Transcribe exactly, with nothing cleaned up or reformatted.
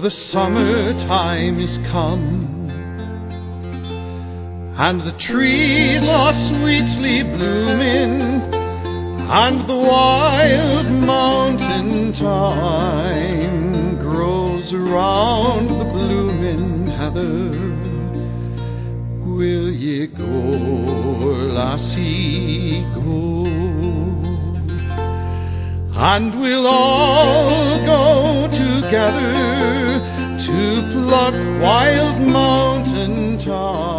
the summertime is come, and the trees are sweetly blooming, and the wild mountain thyme grows around the blooming heather. Will ye go, lassie, go? And we'll all go together to pluck wild mountain thyme.